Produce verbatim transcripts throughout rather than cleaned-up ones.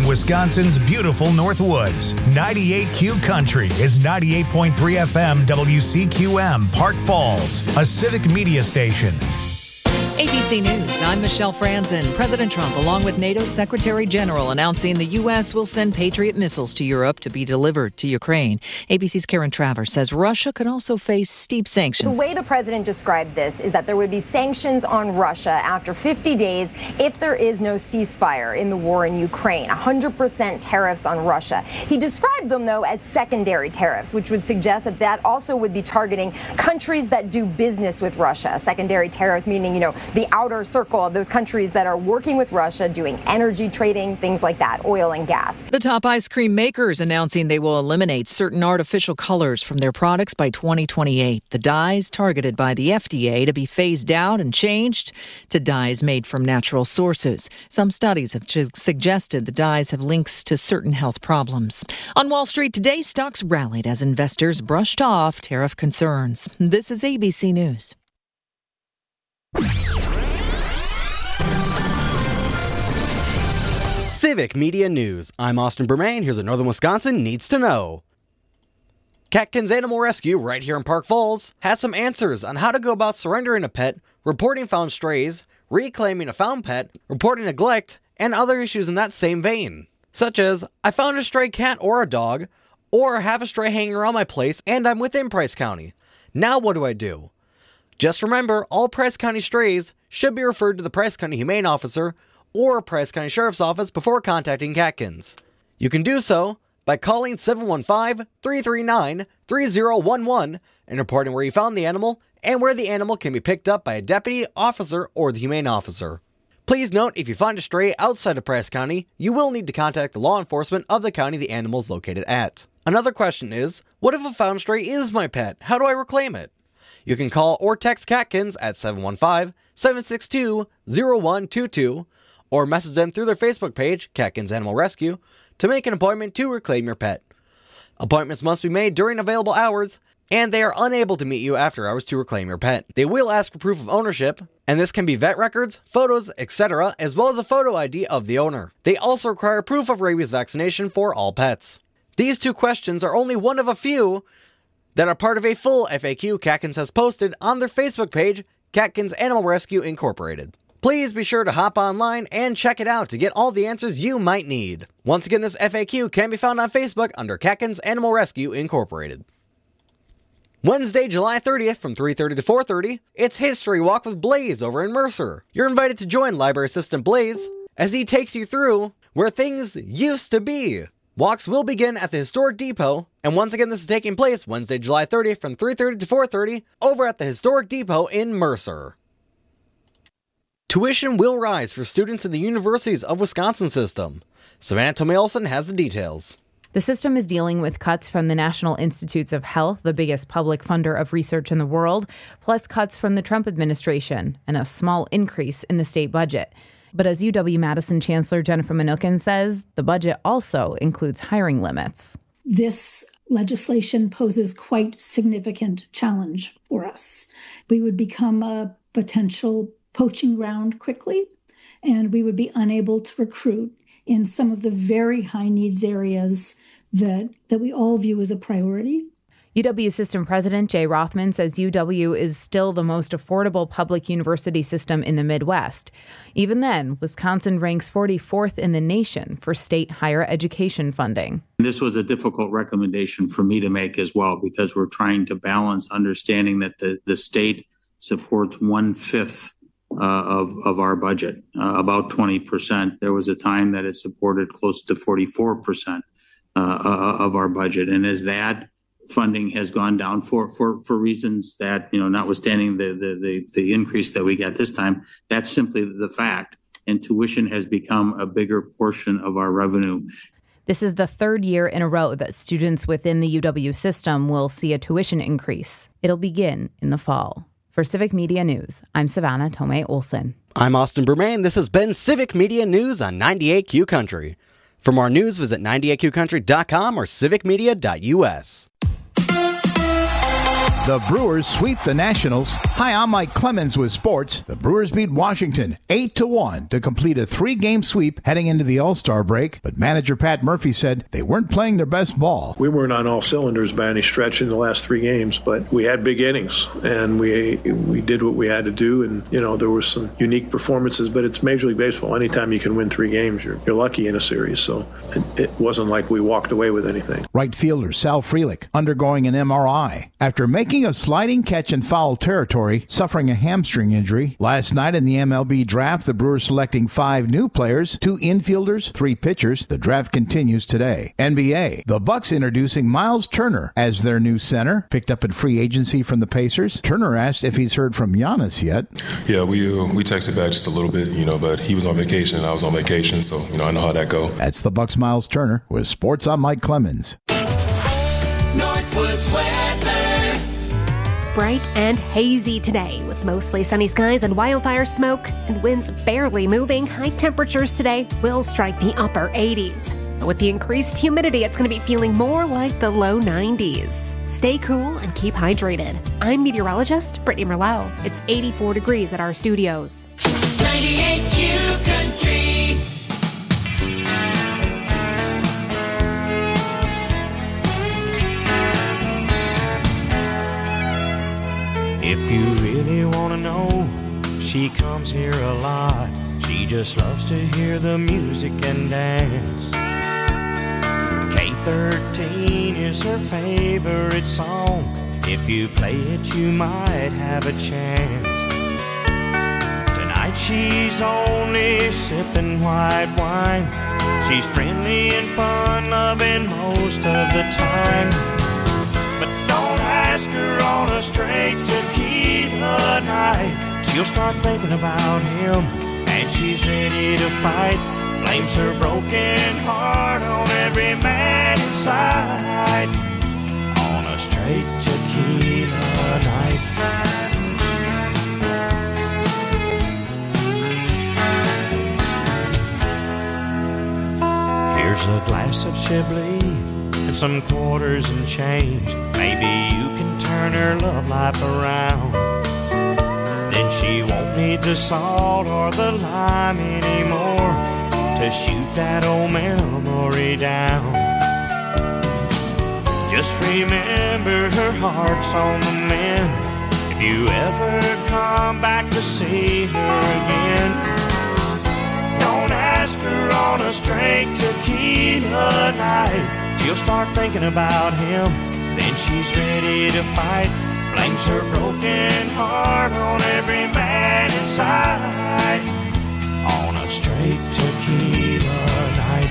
Wisconsin's beautiful Northwoods. ninety-eight Q Country is ninety-eight point three F M W C Q M, Park Falls, a civic media station. A B C News, I'm Michelle Franzen. President Trump, along with NATO Secretary General, announcing the U S will send Patriot missiles to Europe to be delivered to Ukraine. A B C's Karen Travers says Russia could also face steep sanctions. The way the president described this is that there would be sanctions on Russia after fifty days if there is no ceasefire in the war in Ukraine. one hundred percent tariffs on Russia. He described them, though, as secondary tariffs, which would suggest that that also would be targeting countries that do business with Russia. Secondary tariffs meaning, you know, the outer circle of those countries that are working with Russia, doing energy trading, things like that, oil and gas. The top ice cream makers announcing they will eliminate certain artificial colors from their products by twenty twenty-eight. The dyes targeted by the F D A to be phased out and changed to dyes made from natural sources. Some studies have suggested the dyes have links to certain health problems. On Wall Street today, stocks rallied as investors brushed off tariff concerns. This is A B C News. Civic Media News. I'm Austin Bermain. Here's what Northern Wisconsin needs to know. Catkins Animal Rescue, right here in Park Falls, has some answers on how to go about surrendering a pet, reporting found strays, reclaiming a found pet, reporting neglect, and other issues in that same vein. Such as, I found a stray cat or a dog, or have a stray hanging around my place and I'm within Price County. Now what do I do? Just remember, all Price County strays should be referred to the Price County Humane Officer or Price County Sheriff's Office before contacting Catkins. You can do so by calling seven one five, three three nine, three zero one one and reporting where you found the animal and where the animal can be picked up by a deputy, officer, or the Humane Officer. Please note, if you find a stray outside of Price County, you will need to contact the law enforcement of the county the animal is located at. Another question is, what if a found stray is my pet? How do I reclaim it? You can call or text Catkins at seven one five, seven six two, zero one two two or message them through their Facebook page, Catkins Animal Rescue, to make an appointment to reclaim your pet. Appointments must be made during available hours, and they are unable to meet you after hours to reclaim your pet. They will ask for proof of ownership, and this can be vet records, photos, et cetera, as well as a photo I D of the owner. They also require proof of rabies vaccination for all pets. These two questions are only one of a few that are part of a full F A Q Catkins has posted on their Facebook page, Catkins Animal Rescue Incorporated. Please be sure to hop online and check it out to get all the answers you might need. Once again, this F A Q can be found on Facebook under Catkins Animal Rescue Incorporated. Wednesday, July thirtieth from three thirty to four thirty, it's History Walk with Blaze over in Mercer. You're invited to join Library Assistant Blaze as he takes you through where things used to be. Walks will begin at the Historic Depot, and once again this is taking place Wednesday, July thirtieth from three thirty to four thirty over at the Historic Depot in Mercer. Tuition will rise for students in the Universities of Wisconsin system. Savannah Tomei-Olson has the details. The system is dealing with cuts from the National Institutes of Health, the biggest public funder of research in the world, plus cuts from the Trump administration, and a small increase in the state budget. But as U W-Madison Chancellor Jennifer Mnookin says, the budget also includes hiring limits. This legislation poses quite significant challenge for us. We would become a potential poaching ground quickly, and we would be unable to recruit in some of the very high needs areas that, that we all view as a priority. U W System President Jay Rothman says U W is still the most affordable public university system in the Midwest. Even then, Wisconsin ranks forty-fourth in the nation for state higher education funding. This was a difficult recommendation for me to make as well, because we're trying to balance understanding that the, the state supports one-fifth uh, of, of our budget, uh, about twenty percent. There was a time that it supported close to forty-four percent uh, of our budget. And as that funding has gone down for, for, for reasons that, you know, notwithstanding the, the, the, the increase that we got this time, that's simply the fact. And tuition has become a bigger portion of our revenue. This is the third year in a row that students within the U W system will see a tuition increase. It'll begin in the fall. For Civic Media News, I'm Savannah Tomei-Olson. I'm Austin Bermain. This has been Civic Media News on ninety-eight Q Country. For more news, visit ninety-eight Q country dot com or civic media dot U S. The Brewers sweep the Nationals. Hi, I'm Mike Clemens with sports. The Brewers beat Washington eight to one to complete a three-game sweep heading into the All-Star break, but manager Pat Murphy said they weren't playing their best ball. We weren't on all cylinders by any stretch in the last three games, but we had big innings, and we we did what we had to do, and, you know, there were some unique performances, but it's Major League Baseball. Anytime you can win three games, you're, you're lucky in a series, so it, it wasn't like we walked away with anything. Right fielder Sal Frelick undergoing an M R I after making a sliding catch in foul territory, suffering a hamstring injury. Last night in the M L B draft, the Brewers selecting five new players, two infielders, three pitchers. The draft continues today. N B A, the Bucks introducing Miles Turner as their new center, picked up in free agency from the Pacers. Turner asked if he's heard from Giannis yet. Yeah, we uh, we texted back just a little bit, you know, but he was on vacation and I was on vacation, so, you know, I know how that go. That's the Bucks' Miles Turner with Sports. I'm Mike Clemens. Northwoods weather. Bright and hazy today with mostly sunny skies and wildfire smoke and winds barely moving. High temperatures today will strike the upper eighties. With the increased humidity, it's going to be feeling more like the low nineties. Stay cool and keep hydrated. I'm meteorologist Brittany Merlot. It's eighty-four degrees at our studios. ninety-eight Q Country. If you really want to know, she comes here a lot. She just loves to hear the music and dance. K thirteen is her favorite song. If you play it, you might have a chance. Tonight she's only sipping white wine. She's friendly and fun-loving most of the time. But don't ask her on a straight tequila night. She'll start thinking about him, and she's ready to fight. Blames her broken heart on every man inside. On a straight tequila night. Here's a glass of Chablis and some quarters and change. Maybe you can turn her love life around. Then she won't need the salt or the lime anymore to shoot that old memory down. Just remember her heart's on the mend if you ever come back to see her again. Don't ask her on a straight tequila night. She'll start thinking about him, then she's ready to fight. Blames her broken heart on every man inside. On a straight tequila night.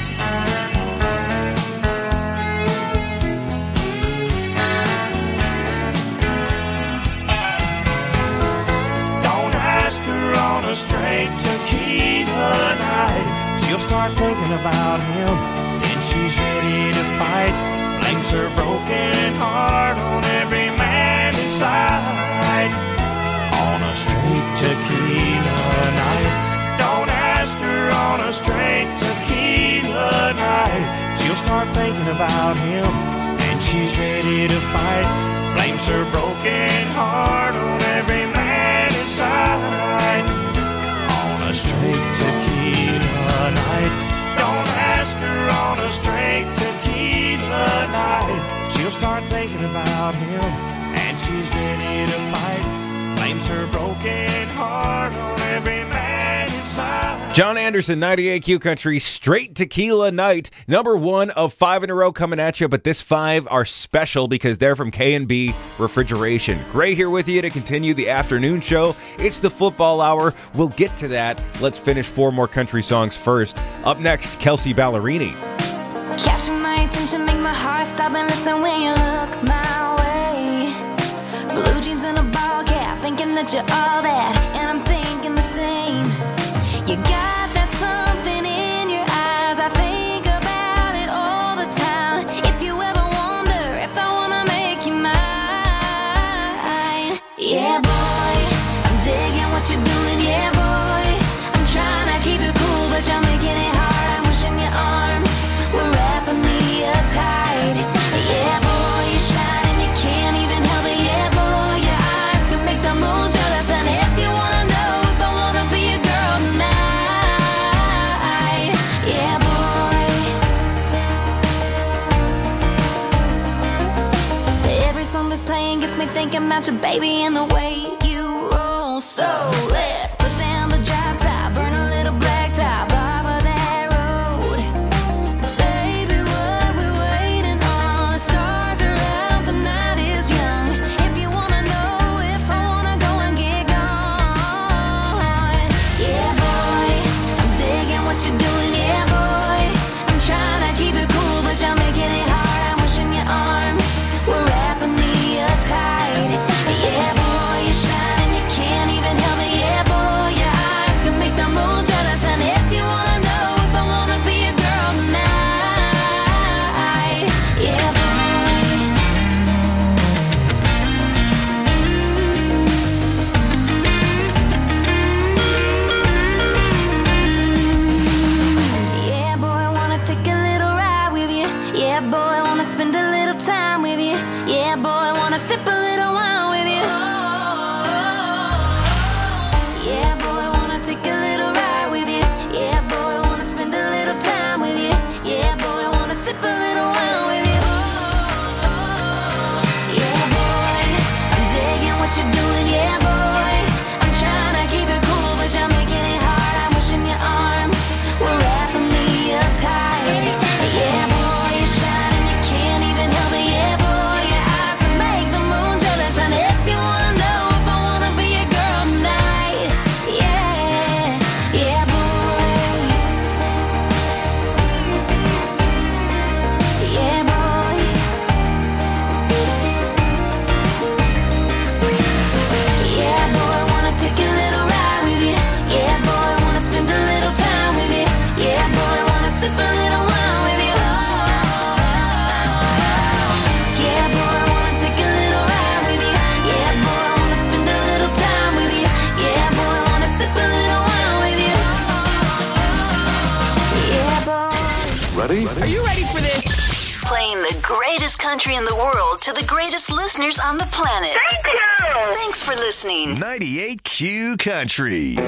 Don't ask her on a straight tequila night. She'll start thinking about him, then she's ready to fight. Blames her broken heart on every man inside. On a straight tequila night. Don't ask her on a straight tequila night. She'll start thinking about him, and she's ready to fight. Blames her broken heart on every man inside. On a straight tequila night. Don't ask her on a straight tequila night. She'll start thinking about him, and she's ready to fight. Blames her broken heart on every man inside. John Anderson, ninety-eight Q Country, straight tequila night. Number one of five in a row coming at you, but this five are special because they're from K and B Refrigeration. Gray here with you to continue the afternoon show. It's the football hour. We'll get to that. Let's finish four more country songs first. Up next, Kelsey Ballerini. Capture my attention, make my heart stop and listen when you look my way. Blue jeans and a ball cap, thinking that you're all that, and I'm thinking the same. You got that something in your eyes, I think about it all the time. If you ever wonder if I wanna make you mine, yeah boy, I'm digging what you're doing, yeah boy. I'm trying to keep it cool, but you're making it hard. I'm wishing your arms were wrapping me up tight. Yeah boy, you shine and you can't even help it, yeah boy. me thinking about your baby and the way you roll. So let's put down the drop top, burn a little black top off of that road. Baby, what we waiting on? The stars are out, the night is young. If you wanna know if I wanna go and get gone, yeah, boy, I'm digging what you're doing, yeah, boy. I'm trying to keep it cool, but you're making it hard. I'm wishing your arms were wrapping me up tight. Yeah, boy, you're shining, you can't even help me. Yeah, boy, your eyes can make the moon jealous. And if you wanna know if I wanna be a girl tonight, yeah, boy. Yeah, boy, I wanna take a little ride with you. Yeah, boy, I wanna spend a little time with you. Yeah, boy, I wanna sip a little wine with you. Yeah, boy, I wanna take a little ride with you. Yeah, boy, I wanna spend a little time with you. Yeah, boy, I wanna sip a little wine with you. Yeah, boy, I'm digging what you're doing. Yeah, boy, I'm trying to keep it cool, but you're making it hard. I'm wishing your arms were wrapping me up tight. Yeah, boy, you're shining, you can't even help me. Yeah, boy, your eyes can make the moon jealous. And if you wanna know if I wanna be a girl tonight, yeah, yeah, boy, yeah, boy, yeah, boy, I wanna take a little ride with you. Yeah, boy, I wanna spend a little time with you. Yeah, boy, I wanna sip a little wine with you. Yeah, boy, I wanna take a little ride with you. Yeah, boy, I wanna spend a little time with you. Yeah, boy, I wanna sip a little wine with you. Yeah, boy. Ready? Are you ready for this? Playing the greatest country in the world to the greatest listeners on the planet. Thank you! Thanks for listening. ninety-eight Q Country.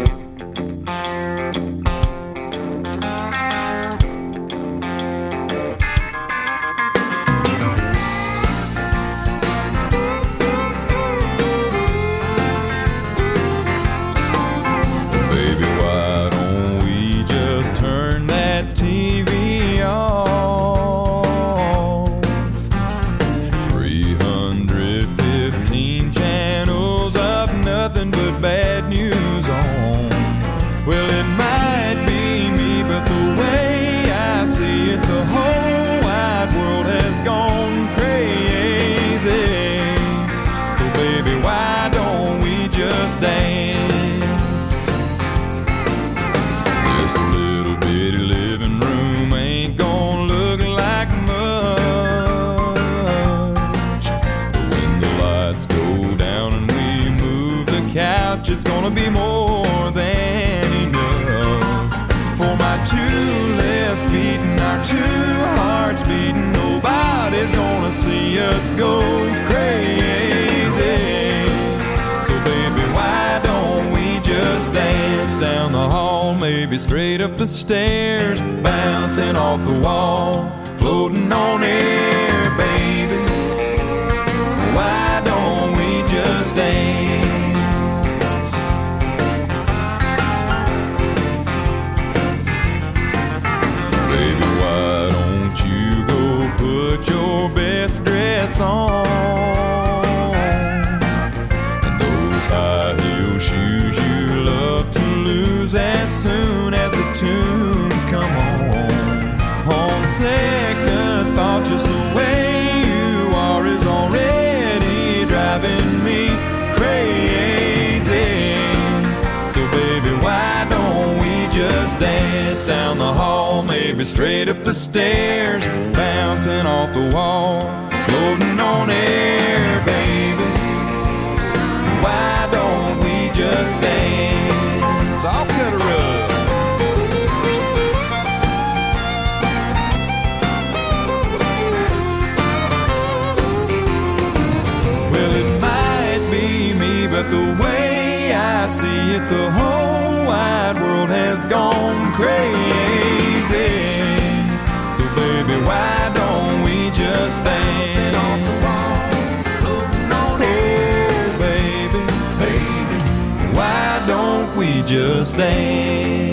Baby, why don't we just turn that T V off? three hundred fifteen channels of nothing but bad news on. Well, it might be me, but the way I see it, the whole wide world has gone crazy. So baby, why don't we just dance? This little bitty living room ain't gonna look like much. But when the lights go down and we move the couch, it's gonna be more than enough. For my two left feet and our two hearts beating, nobody's gonna see us go crazy. So baby, why don't we just dance down the hall, maybe straight up the stairs, bouncing off the wall, floating on air, baby. Why don't we just dance? Baby, why don't you go put your best dress on? And those high heel shoes you love to lose as soon as the tunes come on. On second thought, just the way you are is already driving me crazy. So baby, why don't we just dance down the hall, maybe straight up the stairs, bouncing off the wall, floating on air, baby. Why don't we just dance? I'll cut her up. Well, it might be me, but the way I see it, the whole wide world has gone crazy. So baby, why don't we just dance? Oh, just dance.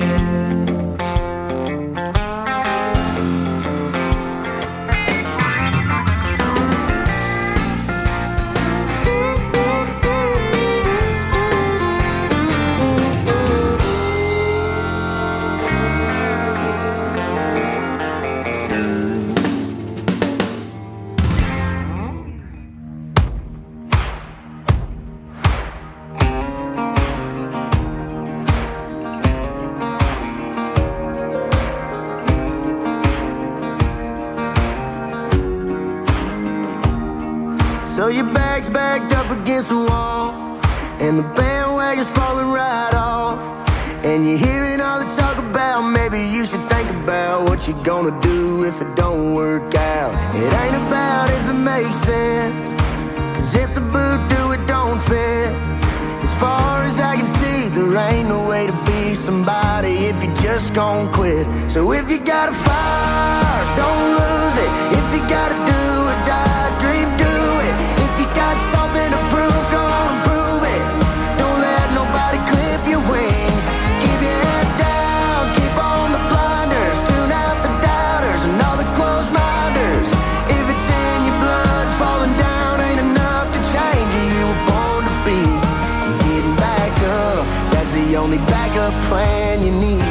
So your bag's backed up against the wall, and the bandwagon's falling right off, and you're hearing all the talk about maybe you should think about what you're gonna do if it don't work out. It ain't about if it makes sense, cause if the boot do it don't fit. As far as I can see, there ain't no way to be somebody if you just gon' quit. So if you got a fire, don't lose it. If you gotta do or die, dream, do it. If you got something to prove, go on and prove it. Don't let nobody clip your wings. Keep your head down, keep on the blinders. Tune out the doubters and all the closed minders. If it's in your blood, falling down ain't enough to change you. You were born to be. Getting back up, that's the only backup plan you need.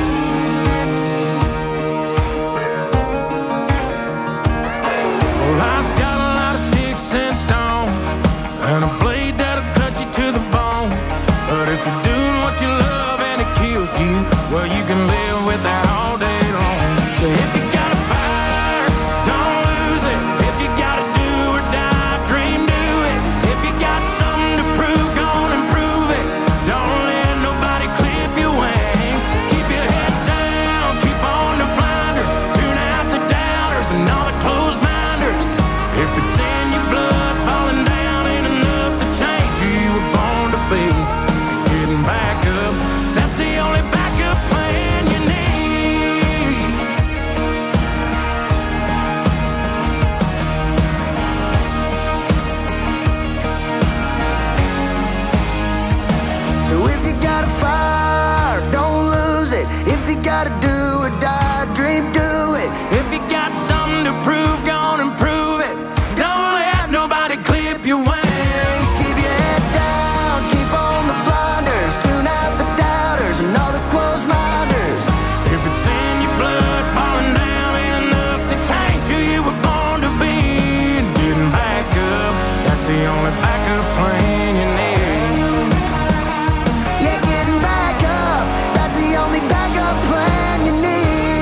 Well, you can live with that all day long. So if you got a fire, don't lose it. If you gotta do or die, dream, do it. If you got something to prove, go on and prove it. Don't let nobody clip your wings. Keep your head down, keep on the blinders. Tune out the doubters and all the closed minders. If it's in your blood, falling down ain't enough to change who you were born to be. Getting back up, that's the only backup plan you need. So if you got a fire, don't lose it. If you gotta do or die, dream, do it. If you got something to prove, go on and prove it. Don't let nobody clip your wings. Keep your head down, keep on the blinders. Tune out the doubters and all the closed minders. If it's in your blood, falling down ain't enough to change who you were born to be. And getting back up, that's the only backup plan you need. Yeah, getting back up, that's the only backup plan you need.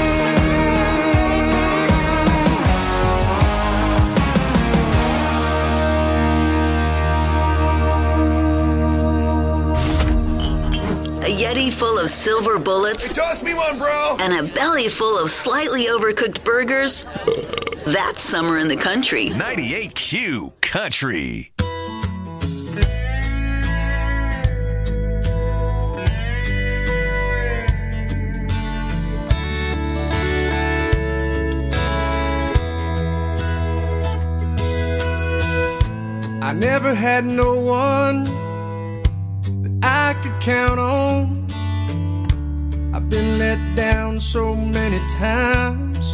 A Yeti full of silver bullets. Hey, toss me one, bro. And a belly full of slightly overcooked burgers. That's summer in the country. ninety-eight Q Country. I never had no one that I could count on. I've been let down so many times.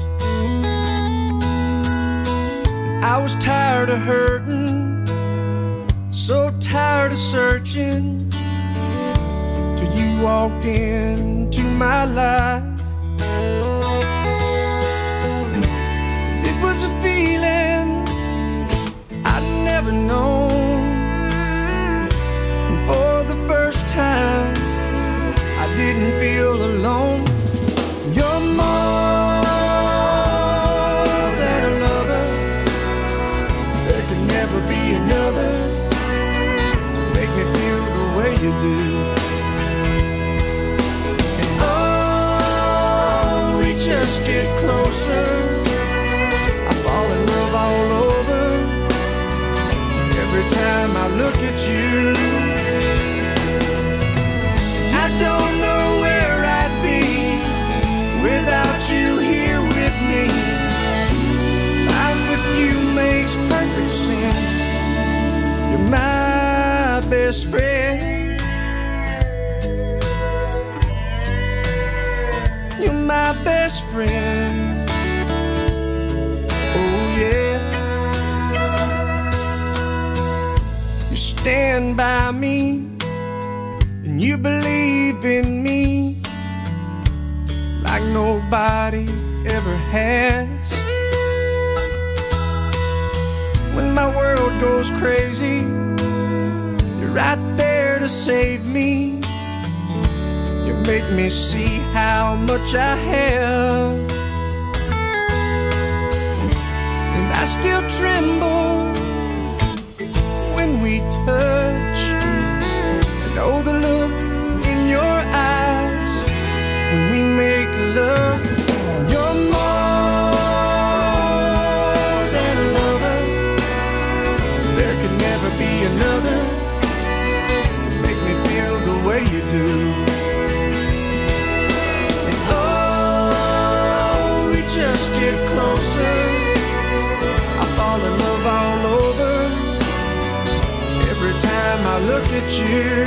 I was tired of hurting, so tired of searching, till you walked into my life. It was a feeling I'd never known, and for the first time I didn't feel alone. You're more than a lover. There can never be another to make me feel the way you do. And oh, we just get closer. I fall in love all over every time I look at you. I don't know where I'd be without you here with me. Life with you makes perfect sense. You're my best friend. friend. Oh yeah. You stand by me and you believe in me like nobody ever has. When my world goes crazy, you're right there to save me. You make me see how much I have, and I still tremble when we touch. I know the look in your eyes when we make love. You're more than a lover. There could never be another to make me feel the way you do. And oh, we just get closer. I fall in love all over every time I look at you.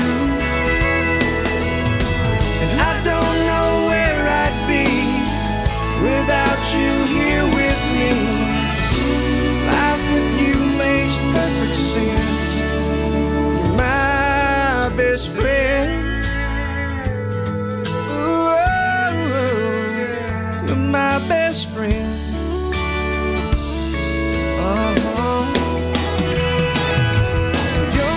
And I don't know where I'd be without you here with me. Life with you makes perfect sense. You're my best friend. Ooh, you're my best friend. Uh-huh. You're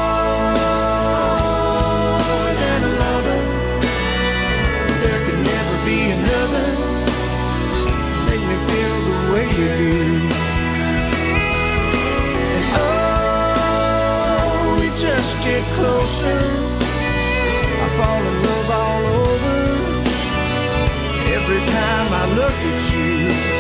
more than a lover. There could never be another make me feel the way you do. And oh, we just get closer. I fall in love all over every time I look at you.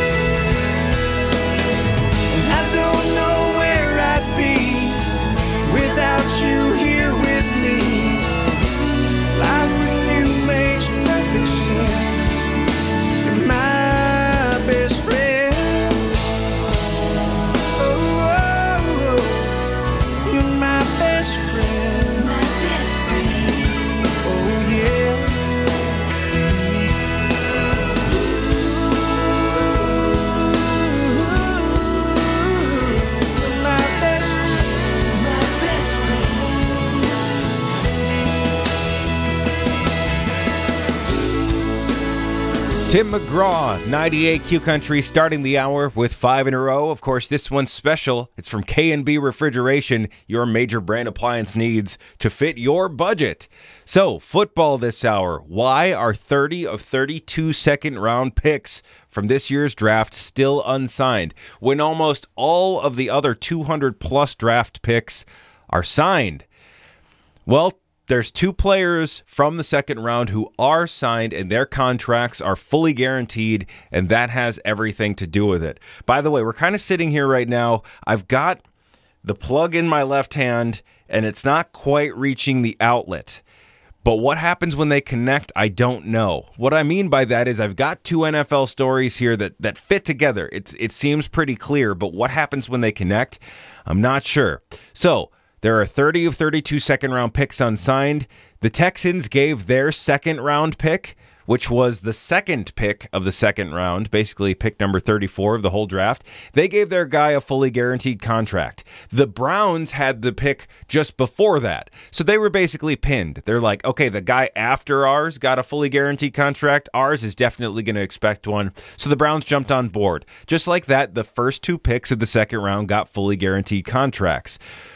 And I don't know where I'd be without you here with me. Life with you makes perfect sense. You're my best friend. Oh, oh, oh. You're my best friend. My best friend. Oh yeah. You're my best friend. My best Tim McGraw, ninety-eight Q Country, starting the hour with five in a row. Of course, this one's special. It's from K and B Refrigeration, your major brand appliance needs to fit your budget. So, football this hour. Why are thirty of thirty-two second-round picks from this year's draft still unsigned, when almost all of the other two hundred plus draft picks are signed? Well, there's two players from the second round who are signed, and their contracts are fully guaranteed, and that has everything to do with it. By the way, we're kind of sitting here right now. I've got the plug in my left hand, and it's not quite reaching the outlet. But what happens when they connect, I don't know. What I mean by that is I've got two N F L stories here that, that fit together. It's It seems pretty clear, but what happens when they connect, I'm not sure. So, there are thirty of thirty-two second-round picks unsigned. The Texans gave their second-round pick, which was the second pick of the second round, basically pick number thirty-four of the whole draft. They gave their guy a fully guaranteed contract. The Browns had the pick just before that, so they were basically pinned. They're like, okay, the guy after ours got a fully guaranteed contract. Ours is definitely going to expect one. So the Browns jumped on board. Just like that, the first two picks of the second round got fully guaranteed contracts.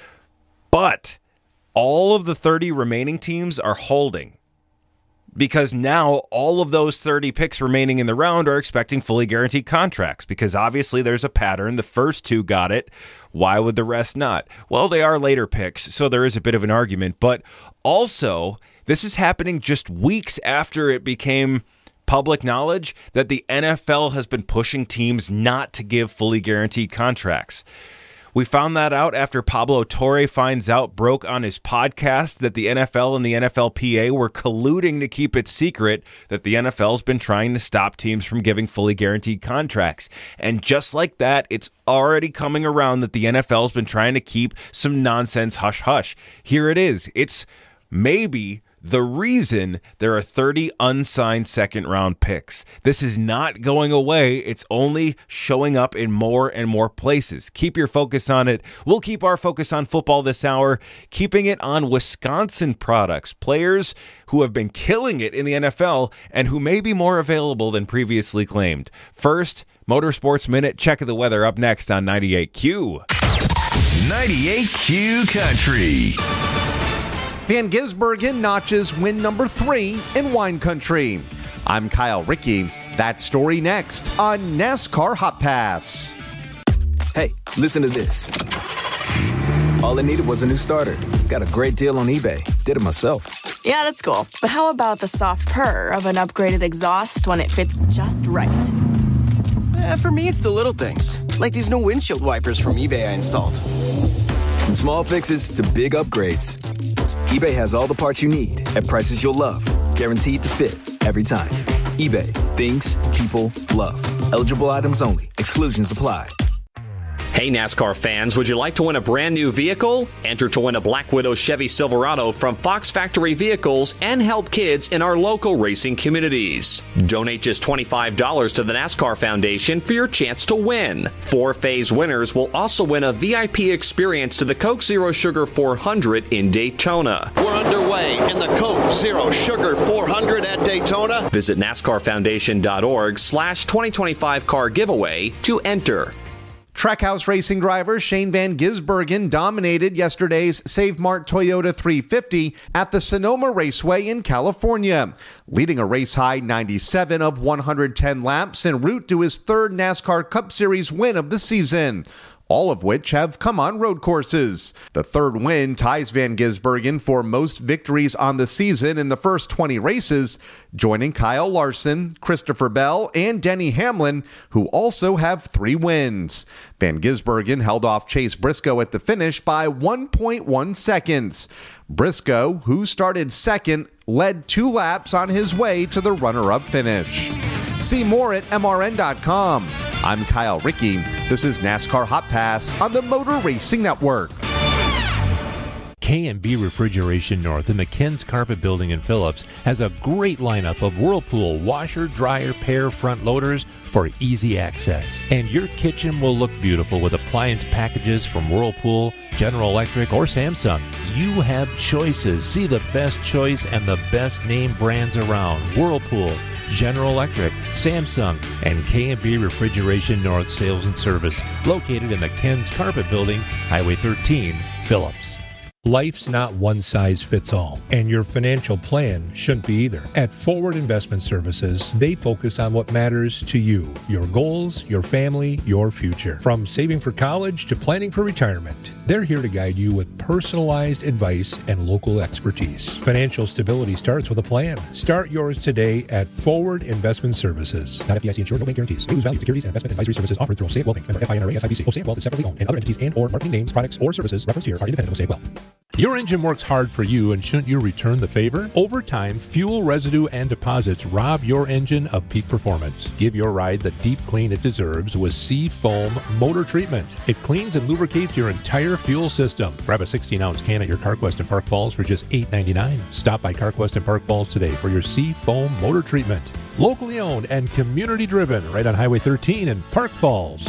But all of the thirty remaining teams are holding, because now all of those thirty picks remaining in the round are expecting fully guaranteed contracts, because obviously there's a pattern. The first two got it. Why would the rest not? Well, they are later picks, so there is a bit of an argument. But also, this is happening just weeks after it became public knowledge that the N F L has been pushing teams not to give fully guaranteed contracts. We found that out after Pablo Torre finds out, broke on his podcast, that the N F L and the N F L P A were colluding to keep it secret that the N F L's been trying to stop teams from giving fully guaranteed contracts. And just like that, it's already coming around that the N F L's been trying to keep some nonsense hush-hush. Here it is. It's maybe the reason there are thirty unsigned second-round picks. This is not going away. It's only showing up in more and more places. Keep your focus on it. We'll keep our focus on football this hour, keeping it on Wisconsin products, players who have been killing it in the N F L and who may be more available than previously claimed. First, Motorsports Minute, check of the weather up next on ninety-eight Q. ninety-eight Q Country. Van Gisbergen notches win number three in wine country. I'm Kyle Rickey. That story next on NASCAR Hot Pass. Hey, listen to this. All I needed was a new starter. Got a great deal on eBay. Did it myself. Yeah, that's cool. But how about the soft purr of an upgraded exhaust when it fits just right? Eh, for me, it's the little things, like these new windshield wipers from eBay I installed. From small fixes to big upgrades, eBay has all the parts you need at prices you'll love, guaranteed to fit every time. eBay, things people love. Eligible items only. Exclusions apply. Hey NASCAR fans, would you like to win a brand new vehicle? Enter to win a Black Widow Chevy Silverado from Fox Factory Vehicles and help kids in our local racing communities. Donate just twenty-five dollars to the NASCAR Foundation for your chance to win. Four-phase winners will also win a V I P experience to the Coke Zero Sugar four hundred in Daytona. We're underway in the Coke Zero Sugar four hundred at Daytona. Visit NASCARFoundation.org slash 2025 car giveaway to enter. Trackhouse Racing driver Shane Van Gisbergen dominated yesterday's Save Mart Toyota three fifty at the Sonoma Raceway in California, leading a race-high ninety-seven of one hundred ten laps en route to his third NASCAR Cup Series win of the season, all of which have come on road courses. The third win ties Van Gisbergen for most victories on the season in the first twenty races, joining Kyle Larson, Christopher Bell, and Denny Hamlin, who also have three wins. Van Gisbergen held off Chase Briscoe at the finish by one point one seconds. Briscoe, who started second, led two laps on his way to the runner-up finish. See more at M R N dot com. I'm Kyle Rickey. This is NASCAR Hot Pass on the Motor Racing Network. K and B Refrigeration North in the Ken's Carpet Building in Phillips has a great lineup of Whirlpool washer, dryer, pair front loaders for easy access. And your kitchen will look beautiful with appliance packages from Whirlpool, General Electric, or Samsung. You have choices. See the best choice and the best name brands around. Whirlpool, General Electric, Samsung, and K and B Refrigeration North Sales and Service, located in the Ken's Carpet Building, Highway thirteen, Phillips. Life's not one size fits all, and your financial plan shouldn't be either. At Forward Investment Services, they focus on what matters to you, your goals, your family, your future. From saving for college to planning for retirement, they're here to guide you with personalized advice and local expertise. Financial stability starts with a plan. Start yours today at Forward Investment Services. Not F D I C insured, no bank guarantees. May lose value. Securities and investment advisory services offered through Osaic Wealth Incorporated. Member F I N R A S I B C. Osaic Wealth is separately owned, and other entities and or marketing names, products, or services referenced here are independent of Osaic Wealth. Your engine works hard for you, and shouldn't you return the favor? Over time, fuel residue and deposits rob your engine of peak performance. Give your ride the deep clean it deserves with Seafoam Motor Treatment. It cleans and lubricates your entire fuel system. Grab a sixteen ounce can at your CarQuest in Park Falls for just eight ninety-nine. Stop by CarQuest in Park Falls today for your Seafoam Motor Treatment. Locally owned and community driven, right on Highway thirteen in Park Falls.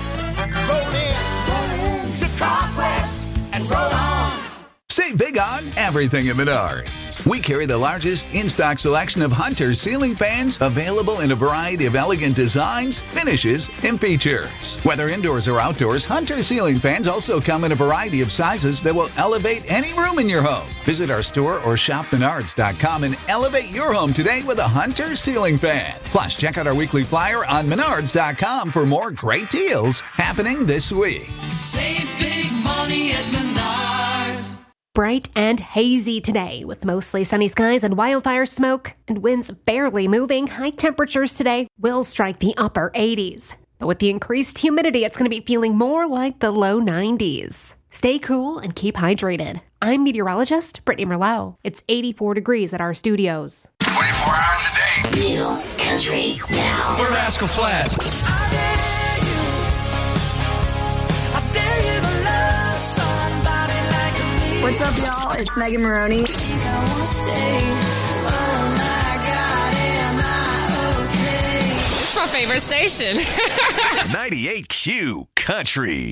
Roll in, roll in to CarQuest and roll on. Save big on everything at Menards. We carry the largest in-stock selection of Hunter ceiling fans available in a variety of elegant designs, finishes, and features. Whether indoors or outdoors, Hunter ceiling fans also come in a variety of sizes that will elevate any room in your home. Visit our store or shop menards dot com and elevate your home today with a Hunter ceiling fan. Plus, check out our weekly flyer on menards dot com for more great deals happening this week. Save big money at Menards. Bright and hazy today with mostly sunny skies and wildfire smoke, and winds barely moving. High temperatures today will strike the upper eighties. But with the increased humidity, it's going to be feeling more like the low nineties. Stay cool and keep hydrated. I'm meteorologist Brittany Merlot. It's eighty-four degrees at our studios. twenty-four hours a day. New country now. We're Rascal Flats. I dare you. I dare you to love somebody like me. What's up, y'all? It's Megan Maroney. It's my favorite station. ninety-eight Q Country.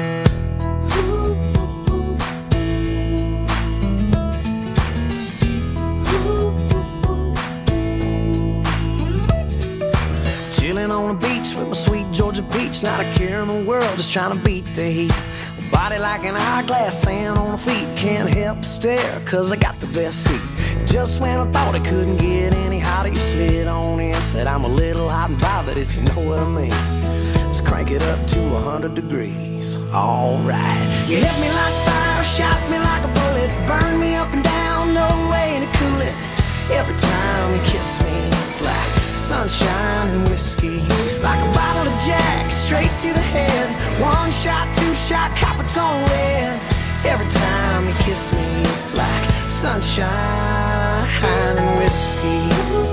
Chilling on the beach with my sweet Georgia peach. Not a care in the world, just trying to beat the heat. Body like an hourglass, sand on the feet. Can't help but stare, cause I got the best seat. Just when I thought it couldn't get any hotter, you slid on in. Said I'm a little hot and bothered, if you know what I mean. Let's crank it up to one hundred degrees. Alright. You hit me like fire, shot me like a bullet. Burn me up and down, no way to cool it. Every time you kiss me, it's like sunshine and whiskey. Like a bottle of Jack, straight to the head. One shot, two shot, Coppertone red. Every time you kiss me, it's like sunshine and whiskey.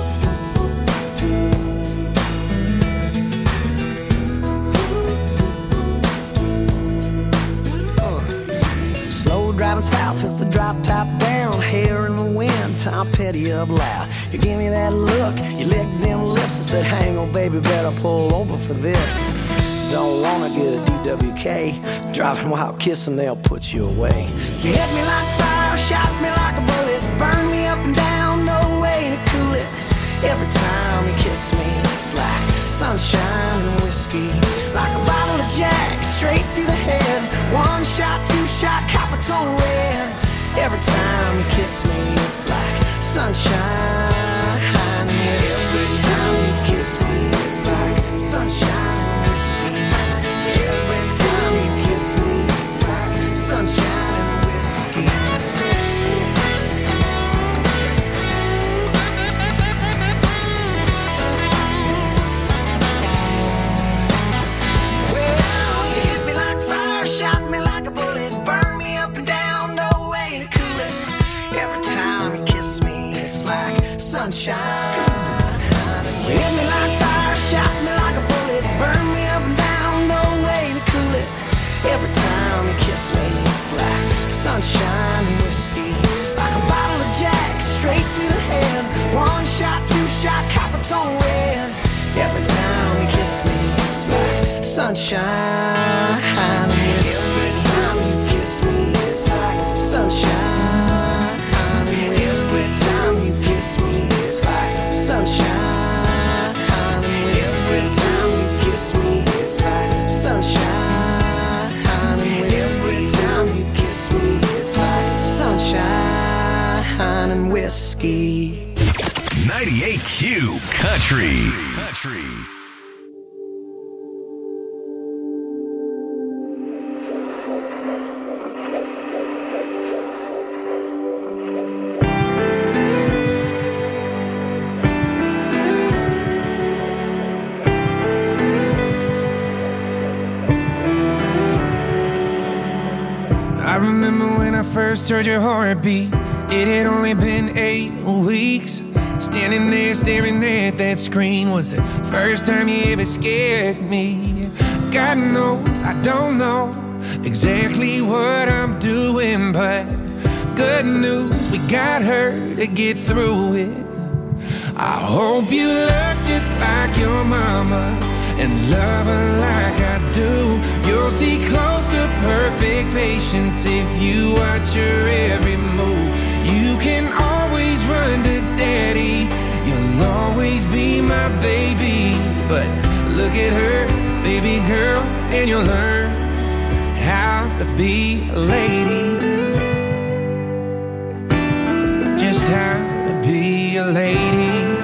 Slow driving south with the drop top down. Hair in the wind, Tom Petty up loud. You gave me that look, you licked them lips and said, hang on baby, better pull over for this. Don't wanna get a D W K. Driving while kissing, they'll put you away. You hit me like fire, shot me like a bullet. Burn me up and down, no way to cool it. Every time you kiss me, it's like sunshine and whiskey. Like a bottle of Jack, straight to the head. One shot, two shot, Coppertone red. Every time you kiss me, it's like sunshine and whiskey. Every time you kiss me, it's like sunshine and whiskey. Every time you kiss me, it's like sunshine and whiskey. Well, you hit me like fire, shot me like a bullet. Burn me up and down, no way to cool it. Every time you kiss me, it's like sunshine. You hit me like fire, shot me like a bullet. Burn me up and down, no way to cool it. Every time you kiss me, it's like sunshine and whiskey. Like a bottle of Jack, straight to the head. One shot, two shot, Coppertone red. Every time you kiss me, it's like sunshine and whiskey. Every time you kiss me, it's like sunshine and whiskey. Every time you kiss me, it's like sunshine and whiskey. Every time you kiss me, it's like sunshine and whiskey. Every time you kiss me, it's like sunshine and whiskey. ninety-eight Q Country. Country. I remember when I first heard your heartbeat. It had only been eight weeks. Standing there staring at that screen was the first time you ever scared me. God knows I don't know exactly what I'm doing, but good news, we got her to get through it. I hope you look just like your mama and love her like I do. You'll see close to perfect patience if you watch her every move. You can always run to daddy, you'll always be my baby. But look at her, baby girl, and you'll learn how to be a lady. Just how to be a lady.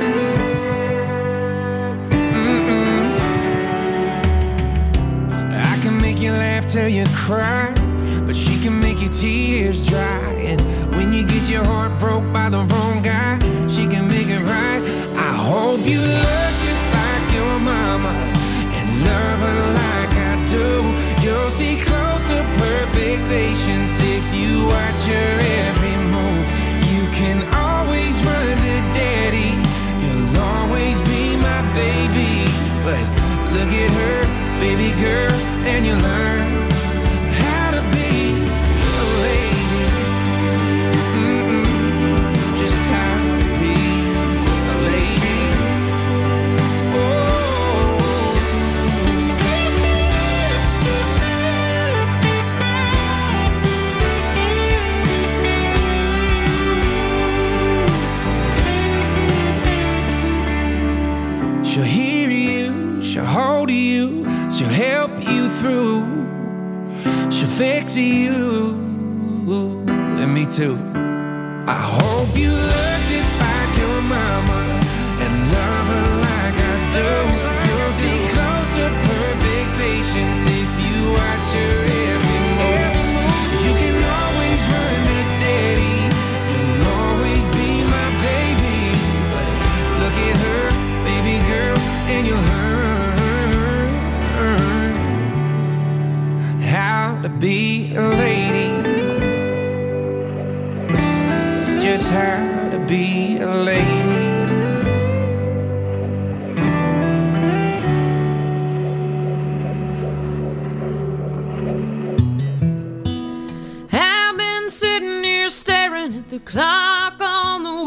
You laugh till you cry, but she can make your tears dry. And when you get your heart broke by the wrong guy, she can make it right. I hope you look just like your mama and love her like I do. You'll see close to perfect patience if you watch her every move. You can always run to daddy, you'll always be my baby. But look at her, baby girl, and you learn how to be a lady. fix you. And me too. I hope you look just like your mama and love her like I do. You'll see close to perfect patience if you watch her every move. You can always run to daddy, you'll always be my baby. But look at her, baby girl, and you'll learn how to be a lady. Just how to be a lady. I've been sitting here staring at the clock on the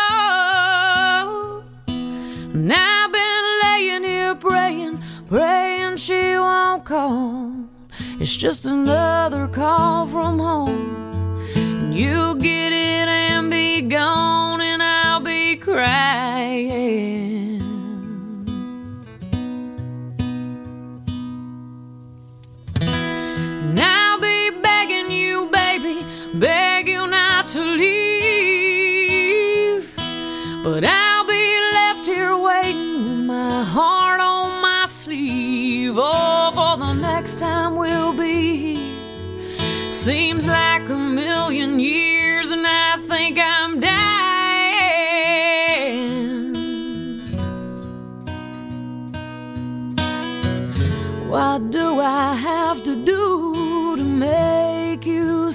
wall, and I've been laying here praying, praying she won't call. It's just another call from home. You get it and be gone, and I'll be crying. And I'll be begging you, baby, beg you not to leave. But I'll be left here waiting with my heart on my sleeve. Oh, for the next time we'll be here. Seems like a million years, and I think I'm dying. What do I have to do to make you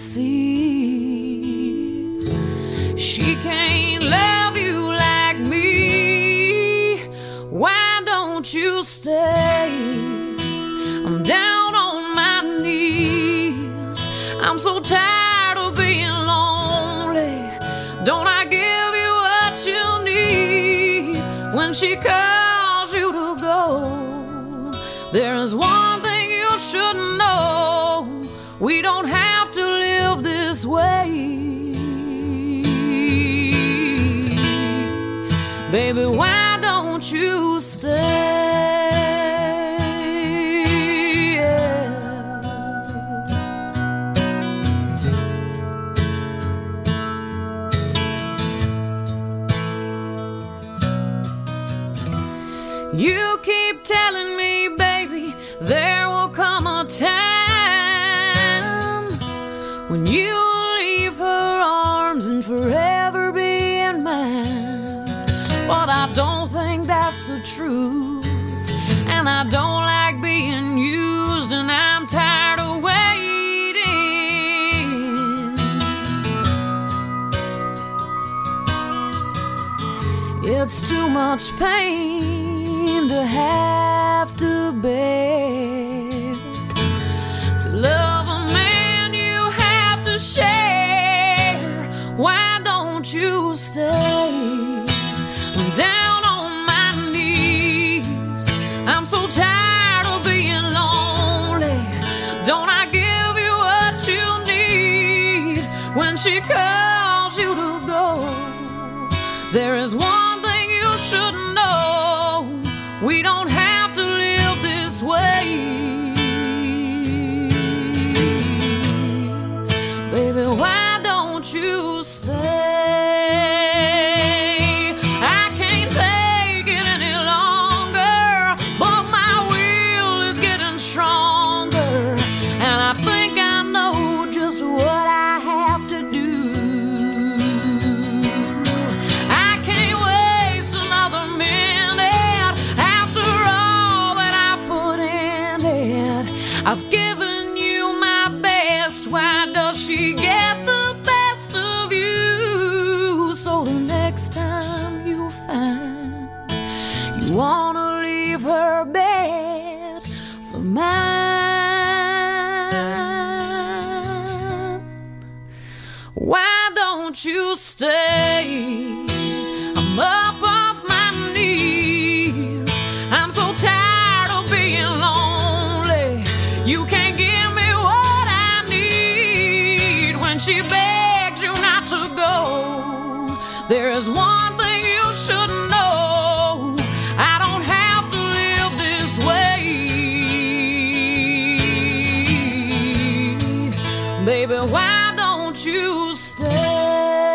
see? She can't love you like me. Why don't you stay? I'm down on my knees. I'm so tired of being lonely. Don't I give you what you need when she calls you to go? There is one thing you should know. We don't have to live this way. Baby, why don't you stay? You keep telling me, baby, there will come a time when you'll leave her arms and forever be in mine. But I don't think that's the truth, and I don't like being used, and I'm tired of waiting. It's too much pain to have to bear. To love a man you have to share. Why don't you stay? I'm down on my knees. I'm so tired of being lonely. Don't I give you what you need when she calls you to go? There is one thing you should know. We don't have to live this way. Baby, why don't you stay? I can't take it any longer, but my will is getting stronger, and I think I know just what I have to do. I can't waste another minute after all that I've put in it. I've given you my best. Why does she get the best of you? So the next time you find you wanna leave her bed for mine, why don't you stay? I'm up off my knees. I'm so tired of being lonely. You can't give me what I need when she begs you not to go. There is one thing you should know. I don't have to live this way. baby, why don't you stay?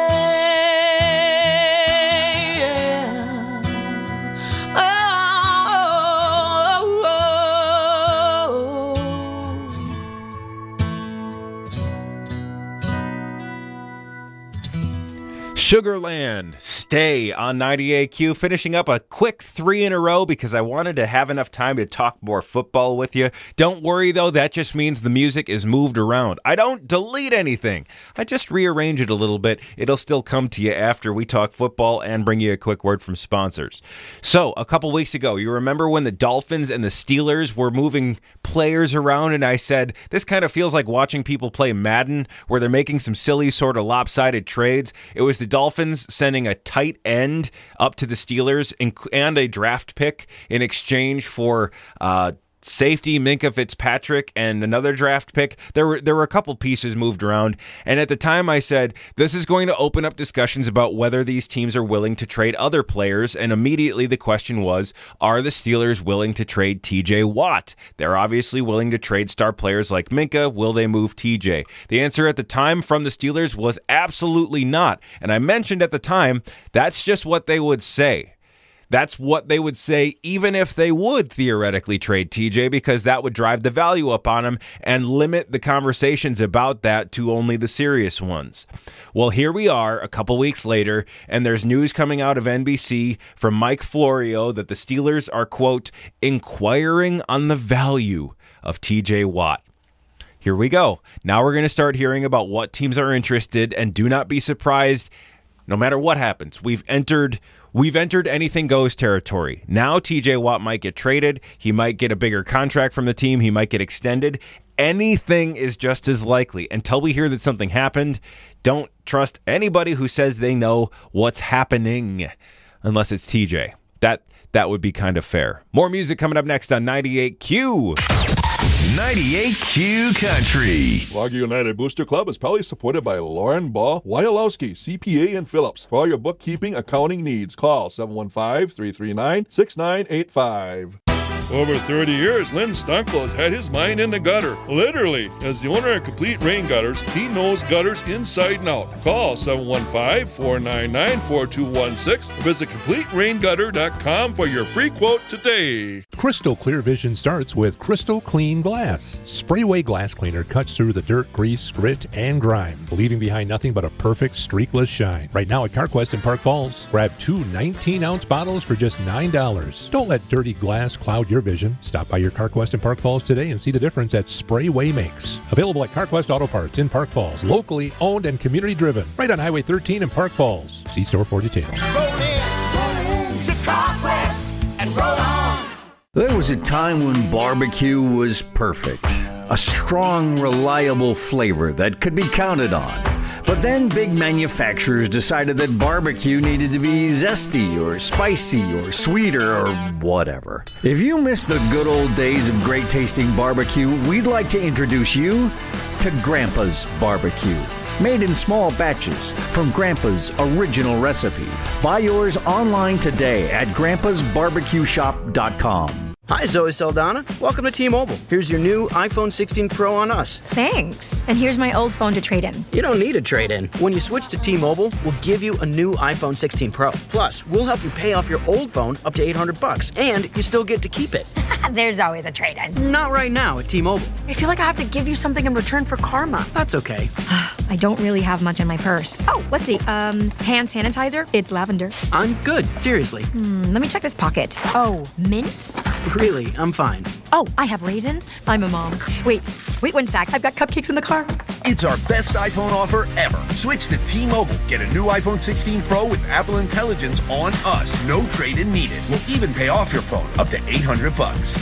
Sugarland, Stay on ninety-eight Q, finishing up a quick three in a row because I wanted to have enough time to talk more football with you. Don't worry, though, that just means the music is moved around. I don't delete anything. I just rearrange it a little bit. It'll still come to you after we talk football and bring you a quick word from sponsors. So, a couple weeks ago, you remember when the Dolphins and the Steelers were moving players around, and I said, this kind of feels like watching people play Madden, where they're making some silly sort of lopsided trades. It was the Dolphins sending a tight end up to the Steelers and a draft pick in exchange for uh, safety Minkah Fitzpatrick and another draft pick. There were there were a couple pieces moved around, and at the time I said this is going to open up discussions about whether these teams are willing to trade other players, and immediately the question was, are the Steelers willing to trade T J Watt? They're obviously willing to trade star players like Minkah. Will they move T J? The answer at the time from the Steelers was absolutely not, and I mentioned at the time that's just what they would say. That's what they would say even if they would theoretically trade T J, because that would drive the value up on him and limit the conversations about that to only the serious ones. Well, here we are a couple weeks later, and there's news coming out of N B C from Mike Florio that the Steelers are, quote, inquiring on the value of T J Watt. Here we go. Now we're going to start hearing about what teams are interested, and do not be surprised. No matter what happens, we've entered we've entered anything goes territory. Now T J Watt might get traded. He might get a bigger contract from the team. He might get extended. Anything is just as likely. Until we hear that something happened, don't trust anybody who says they know what's happening, unless it's T J. That that would be kind of fair. More music coming up next on ninety-eight Q. ninety-eight Q Country. Loggy United Booster Club is proudly supported by Lauren Ball Wyalowski, C P A in Phillips. For all your bookkeeping, accounting needs, call seven one five, three three nine, six nine eight five. Over thirty years, Lynn Stunkel has had his mind in the gutter. Literally. As the owner of Complete Rain Gutters, he knows gutters inside and out. Call seven one five, four nine nine, four two one six or visit complete rain gutter dot com for your free quote today. Crystal Clear Vision starts with Crystal Clean Glass. Sprayway Glass Cleaner cuts through the dirt, grease, grit, and grime, leaving behind nothing but a perfect streakless shine. Right now at CarQuest in Park Falls, grab two nineteen-ounce bottles for just nine dollars. Don't let dirty glass cloud your vision. Stop by your CarQuest in Park Falls today and see the difference that Sprayway makes. Available at CarQuest Auto Parts in Park Falls. Locally owned and community driven. Right on Highway thirteen in Park Falls. See store for details. Roll in, roll in to CarQuest and roll on. There was a time when barbecue was perfect. A strong, reliable flavor that could be counted on. But then big manufacturers decided that barbecue needed to be zesty or spicy or sweeter or whatever. If you miss the good old days of great tasting barbecue, we'd like to introduce you to Grandpa's Barbecue. Made in small batches from Grandpa's original recipe. Buy yours online today at grandpas barbecue shop dot com. Hi, Zoe Saldana. Welcome to T-Mobile. Here's your new iPhone sixteen Pro on us. Thanks. And here's my old phone to trade in. You don't need a trade-in. When you switch to T-Mobile, we'll give you a new iPhone sixteen Pro. Plus, we'll help you pay off your old phone up to eight hundred bucks, and you still get to keep it. There's always a trade-in. Not right now at T-Mobile. I feel like I have to give you something in return for karma. That's okay. I don't really have much in my purse. Oh, let's see. Um, hand sanitizer. It's lavender. I'm good. Seriously. Hmm, let me check this pocket. Oh, mints? Really, I'm fine. Oh, I have raisins. I'm a mom. Wait, wait one sec. I've got cupcakes in the car. It's our best iPhone offer ever. Switch to T-Mobile. Get a new iPhone sixteen Pro with Apple Intelligence on us. No trade-in needed. We'll even pay off your phone up to eight hundred bucks.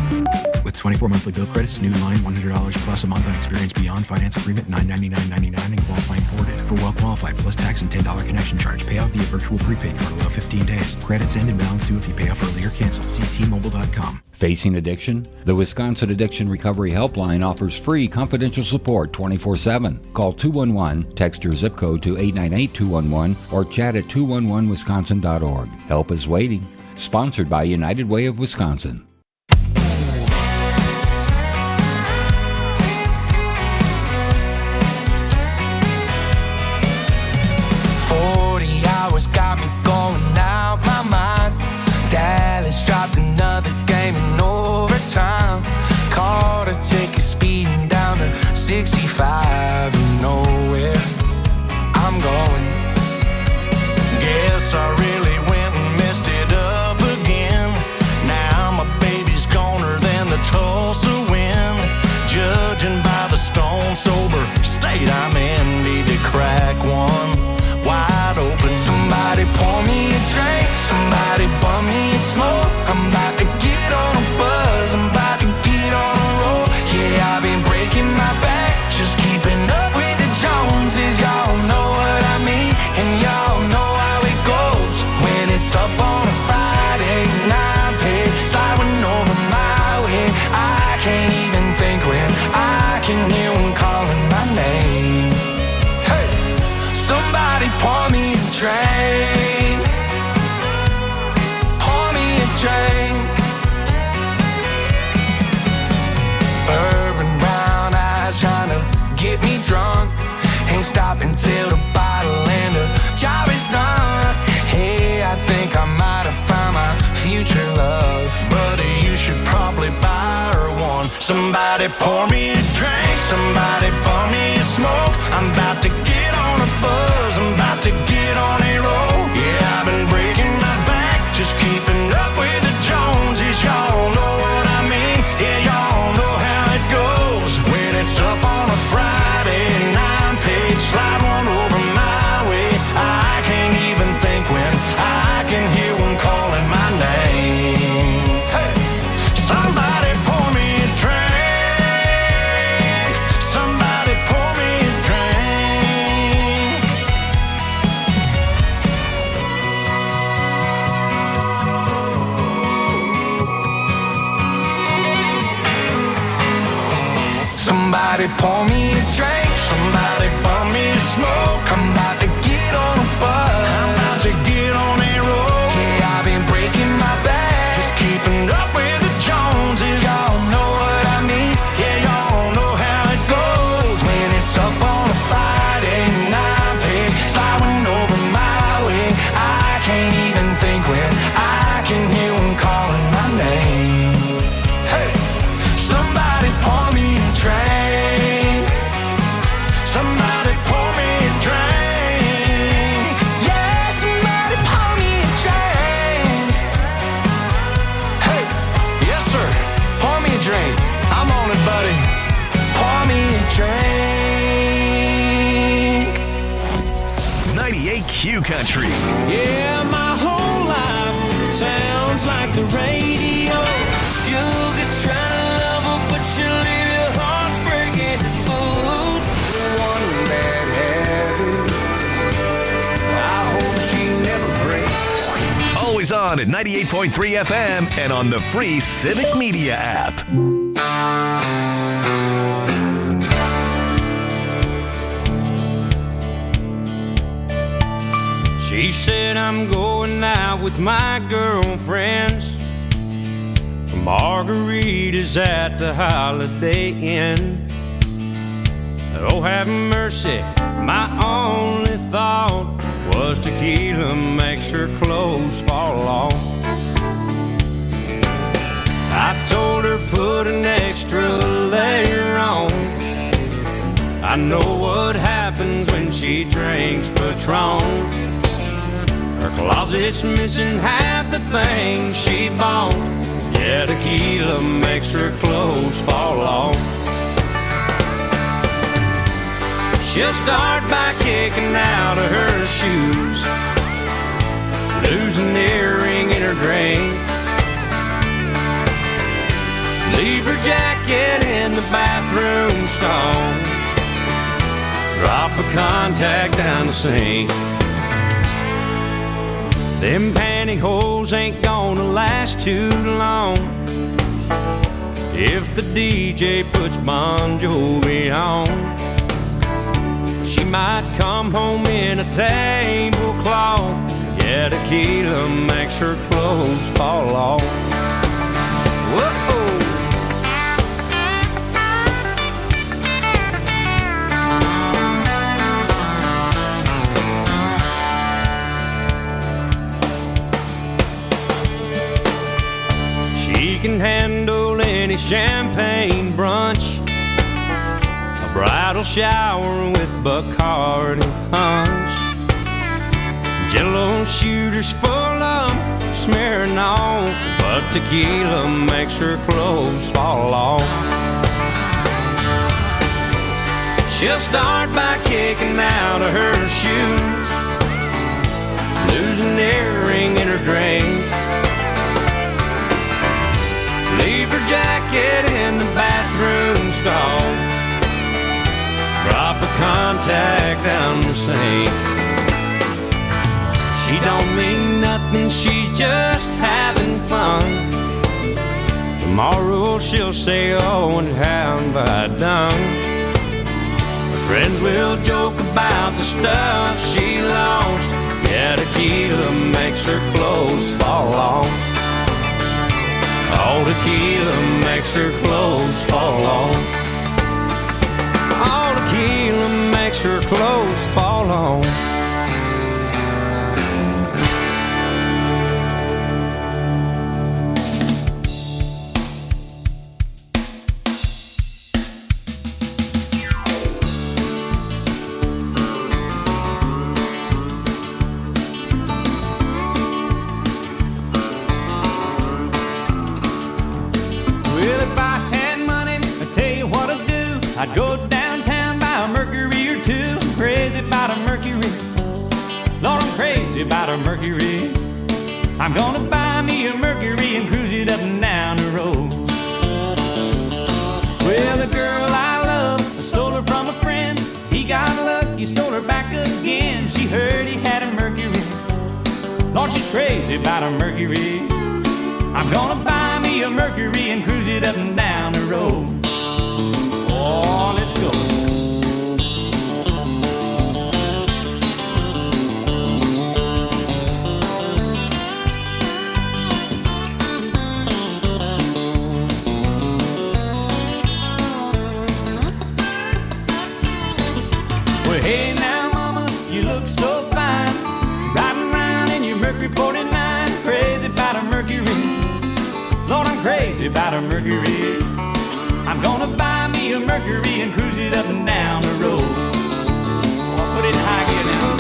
With twenty-four monthly bill credits, new line one hundred dollars plus a month on experience beyond finance agreement, nine ninety-nine ninety-nine and qualifying ported. For well qualified plus tax and ten dollars connection charge. Pay off via virtual prepaid card, allow fifteen days. Credits end and balance due if you pay off early or cancel. See T Mobile dot com. Facing addiction? The Wisconsin Addiction Recovery Helpline offers free confidential support twenty-four seven. Call two one one, text your zip code to eight nine eight two one one, or chat at two one one wisconsin dot org. Help is waiting. Sponsored by United Way of Wisconsin. eighty-five, you know where I'm going. Guess I really went and messed it up again. Now my baby's goner than the Tulsa wind. Judging by the stone sober state I'm in, need to crack one wide open. Somebody pour me a drink, somebody bum me a smoke. I'm about to get on a buzz, I'm about to get on a roll. Yeah, I've been breaking my back, just keeping up with the Joneses. Y'all know what I mean, and y'all know how it goes. When it's up on a Friday night, pay sliding over my way. I can't even think when I can hear one calling my name. Hey, somebody pour me a drink, pour me a drink. Urban brown eyes trying to get me drunk. Ain't stopping till the bottle and the job is done. Hey, I think I might have found my future love. Buddy, you should probably buy her one. Somebody pour me a drink, somebody pour me a smoke. I'm about to get on a buzz, I'm about to get on a roll. Yeah, I've been breaking my back, just keeping up with the Joneses. Y'all know what I mean, yeah, y'all know how it goes. When it's up on a Friday nine page, slide one over my way. I can't even think when I can hear one calling my name. Hey, somebody pour me a drink, somebody pour me a drink. Somebody pour me a drink, somebody pour me a smoke. I'm about to get on a buzz, I'm about to get on a roll. Yeah, I've been breaking my back, just keeping up with the Joneses. Y'all know what I mean, yeah, y'all know how it goes. When it's up on a Friday night, pay sliding over my way. I can't even think when I can hear one calling my name. Hey, somebody pour me a drink, somebody pour me a drink. Yeah, somebody pour me a drink. Hey, yes sir, pour me a drink. I'm on it, buddy. Pour me a drink. ninety-eight Q Country. Yeah, my whole life sounds like the radio. You could try to love her, but she'll leave your heart breaking. Oops, one bad habit. I hope she never breaks. Always on at ninety-eight point three F M and on the free Civic Media app. She said I'm going out with my girlfriends. Margaritas at the Holiday Inn. Oh, have mercy, my only thought was tequila makes her clothes fall off. I told her put an extra layer on. I know what happens when she drinks Patron. Her closet's missing half the things she bought. Yeah, tequila makes her clothes fall off. She'll start by kicking out of her shoes, lose an earring in her drink, leave her jacket in the bathroom stall, drop a contact down the sink. Them pantyhose ain't gonna last too long if the D J puts Bon Jovi on. She might come home in a tablecloth. Yeah, tequila makes her clothes fall off. Whoa. She can handle any champagne brunch, Bridal shower with Bacardi punch. Jello shooters full of smearing off, but tequila makes her clothes fall off. She'll start by kicking out of her shoes, lose an earring in her drink, leave her jacket in the bathroom stall, drop a contact down the sink. She don't mean nothing, she's just having fun. Tomorrow she'll say, oh, and how have I done? Her friends will joke about the stuff she lost. Yeah, tequila makes her clothes fall off. Oh, tequila makes her clothes fall off. Oh, tequila makes her clothes fall off. I'd go downtown, buy a Mercury or two. Crazy about a Mercury, Lord, I'm crazy about a Mercury. I'm gonna buy me a Mercury and cruise it up and down the road. Well, the girl I love, I stole her from a friend. He got lucky, stole her back again. She heard he had a Mercury, Lord, she's crazy about a Mercury. I'm gonna buy me a Mercury and cruise it up and down the road. Oh, let's go. Well, hey now, mama, you look so fine, riding around in your Mercury forty-nine. Crazy about a Mercury, Lord, I'm crazy about a Mercury. I'm gonna buy me a Mercury and cruise it up and down the road. Oh, put it in high gear now.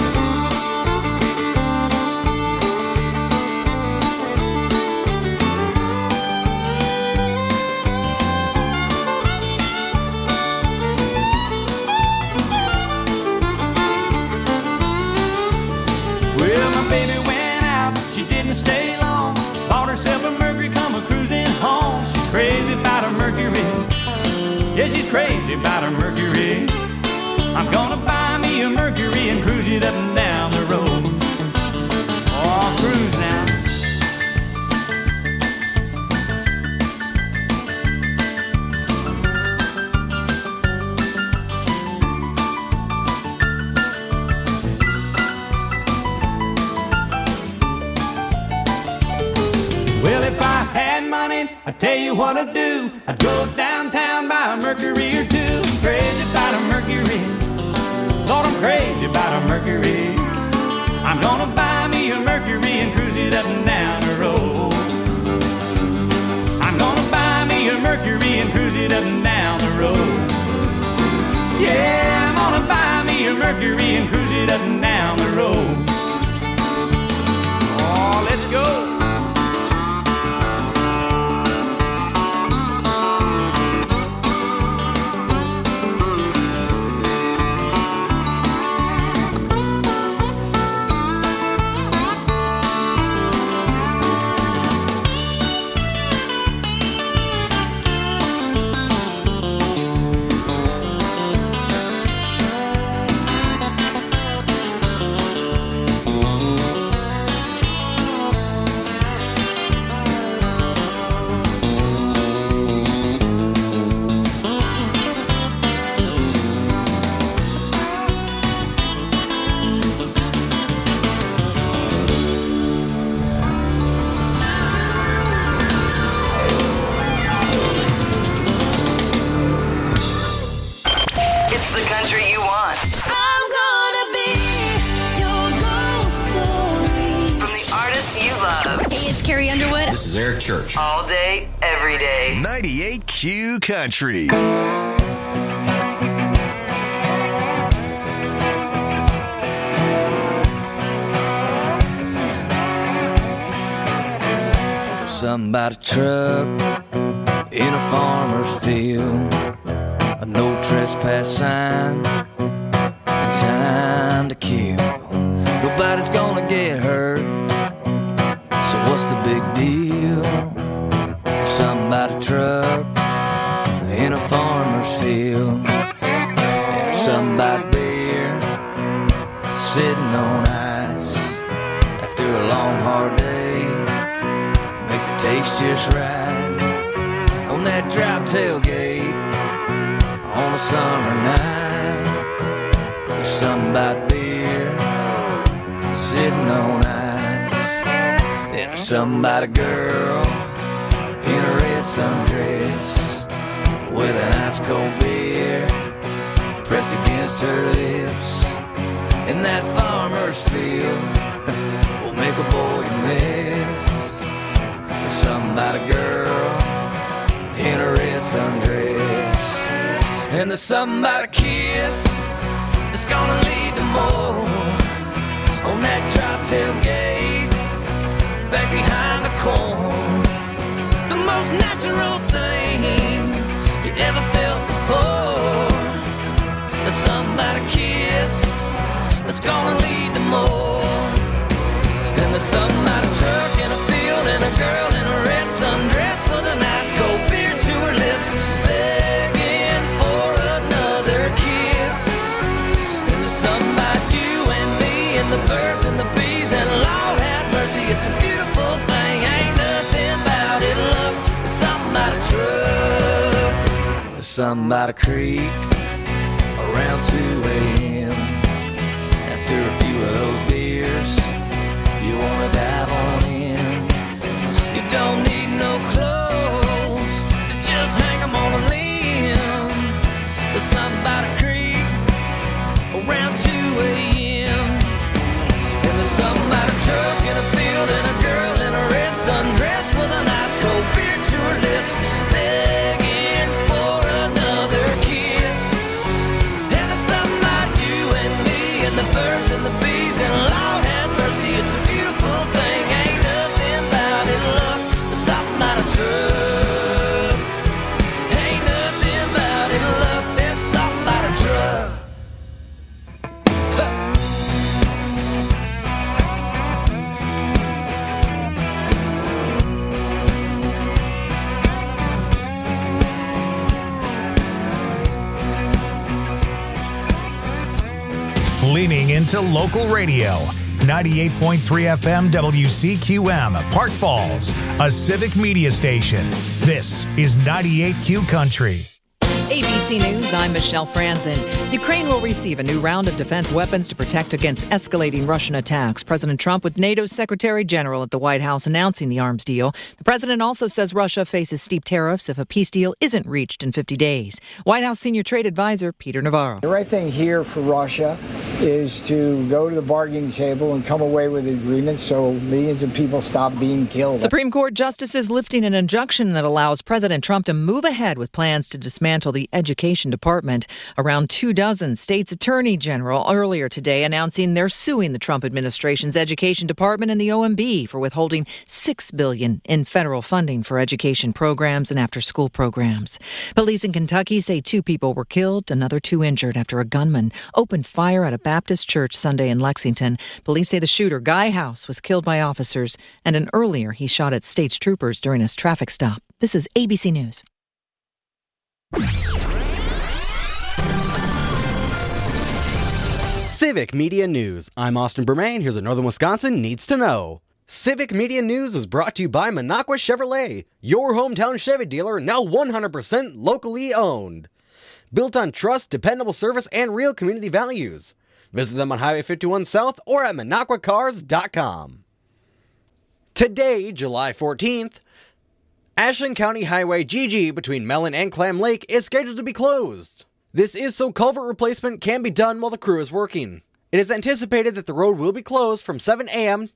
Well, my baby went out, she didn't stay long. Bought herself a Mercury, come a cruising home. She's crazy about a Mercury. Yeah, she's crazy about her Mercury. I'm gonna buy me a Mercury and cruise it up and down the road. Oh, cruise now. Well, if I had money, I'd tell you what I'd do. I'd go downtown, buy a Mercury or two. Crazy about a Mercury, Lord, I'm crazy about a Mercury. I'm gonna buy me a Mercury and cruise it up and down the road. I'm gonna buy me a Mercury and cruise it up and down the road. Yeah, I'm gonna buy me a Mercury and cruise it up and down the road. Oh, let's go. This is Eric Church. All day, every day. ninety-eight Q Country. somebody truck in a farmer's field, a no trespass sign, and time to kill. Nobody's gonna get hurt, so what's the big deal? Somebody truck in a farmer's field, and somebody beer sitting on ice after a long hard day makes it taste just right on that drop tailgate on a summer night. There's somebody beer sitting on ice, and somebody girl in a red sundress with an ice cold beer pressed against her lips. In that farmer's field will make a boy miss. There's somebody girl in a red sundress, and there's somebody kiss that's gonna lead to more on that drop tailgate back behind the corn. The most natural thing you ever felt before. There's somebody kiss that's gonna lead to more. And there's somebody truck in a field and a girl in a red sundress with a nice cold beer to her lips, begging for another kiss. And there's somebody, you and me, and the birds and the bees, and Lord have mercy, it's a beautiful thing. Ain't nothing about it, love. There's somebody truck, there's somebody creek around two a.m. After a few of those beers, you wanna dive on in. You don't need no clothes, so just hang them on a limb. There's somebody creek around two a.m. And there's somebody truck in a field and a girl in a red sundress with a nice cold beer to her lips, begging for another kiss. And there's somebody, you and me, and the birds and the bees, and Lord have mercy, it's a beautiful thing. Ain't nothing about it, love. There's something about a truck. Ain't nothing about it, love. There's something about a truck. Leaning into local radio. ninety-eight point three F M W C Q M, Park Falls, a civic media station. This is ninety-eight Q Country. A B C News, I'm Michelle Franzen. Ukraine will receive a new round of defense weapons to protect against escalating Russian attacks. President Trump with NATO's Secretary General at the White House announcing the arms deal. The president also says Russia faces steep tariffs if a peace deal isn't reached in fifty days. White House Senior Trade Advisor Peter Navarro. The right thing here for Russia is to go to the bargaining table and come away with an agreement so millions of people stop being killed. Supreme Court justices lifting an injunction that allows President Trump to move ahead with plans to dismantle the Education Department. Around two dozen states' attorney general earlier today announcing they're suing the Trump administration's Education Department and the O M B for withholding six billion dollars in federal funding for education programs and after-school programs. Police in Kentucky say two people were killed, another two injured after a gunman opened fire at a Baptist church Sunday in Lexington. Police say the shooter, Guy House, was killed by officers, and an earlier he shot at state troopers during his traffic stop. This is A B C News. Civic Media News. I'm Austin Bermain. Here's what Northern Wisconsin needs to know. Civic Media News is brought to you by Minocqua Chevrolet, your hometown Chevy dealer, now one hundred percent locally owned. Built on trust, dependable service, and real community values. Visit them on Highway fifty-one South or at minocqua cars dot com. Today, July fourteenth, Ashland County Highway G G between Mellon and Clam Lake is scheduled to be closed. This is so culvert replacement can be done while the crew is working. It is anticipated that the road will be closed from seven a.m.